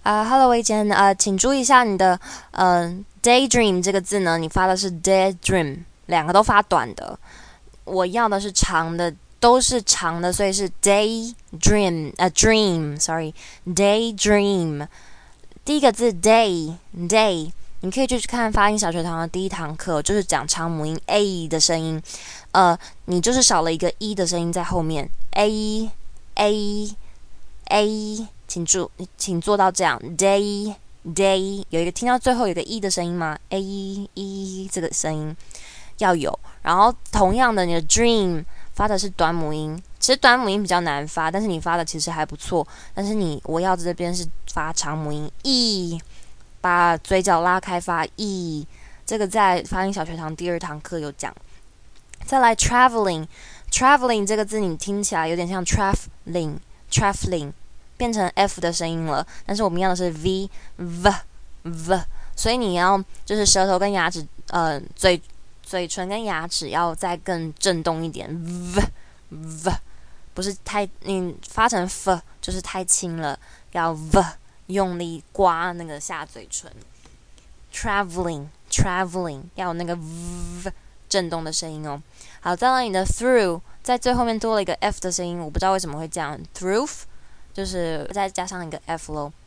Hello，维坚，请注意一下你的daydream 这个字呢，你发的是 daydream，两个都发短的。我要的是长的，都是长的，所以是 daydream，daydream。第一个字 day，你可以去看发音小学堂的第一堂课，就是讲长母音 a 的声音，你就是少了一个 e 的声音在后面 a，请做到这样 day，有一个听到最后有一个 e 的声音吗 ？a 这个声音要有。然后同样的，你的 dream 发的是短母音，其实短母音比较难发，但是你发的其实还不错。但是我要这边是发长母音 e，把嘴角拉开发 e，这个在发音小学堂第二堂课有讲。再来 traveling 这个字你听起来有点像 traveling，变成 f 的声音了，但是我们要的是 v，所以你要就是舌头跟牙齿，嘴唇跟牙齿要再更震动一点 v，不是太你发成 f 就是太轻了，要 v 用力刮那个下嘴唇。traveling 要有那个 v 震动的声音哦。好，再来你的 through， 在最后面多了一个 f 的声音，我不知道为什么会这样 through，就是再加上一个 f 咯。